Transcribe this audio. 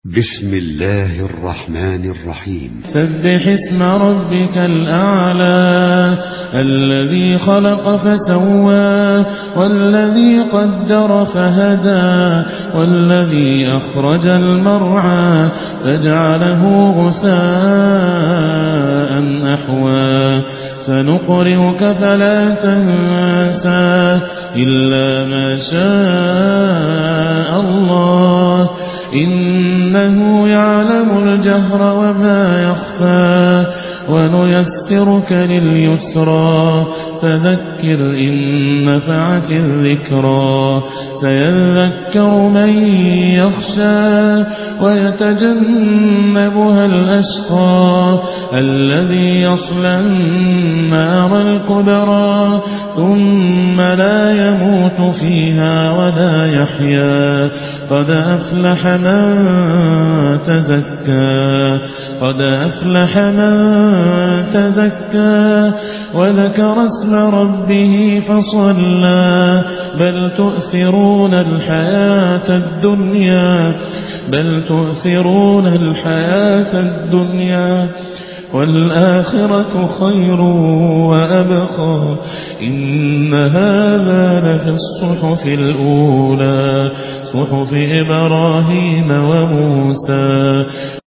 بسم الله الرحمن الرحيم. سبح اسم ربك الأعلى الذي خلق فسوى والذي قدر فهدى والذي أخرج المرعى فجعله غثاء أحوى سنقرئك فلا تنسى إلا ما شاء الله إنه يعلم الجهر وما يخفى ونيسرك لليسرى فذكر إن نفعت الذكرى سيذكر من يخشى ويتجنبها الأشقى الذي يصلى النار الكبرى ثم لا يموت فيها ولا يحيا قد أفلح من تزكى تزكى وذكر اسم ربه فصلى بل تؤثرون الحياة الدنيا والآخرة خير وأبقى إن هذا لفي الصحف الأولى صحف إبراهيم وموسى.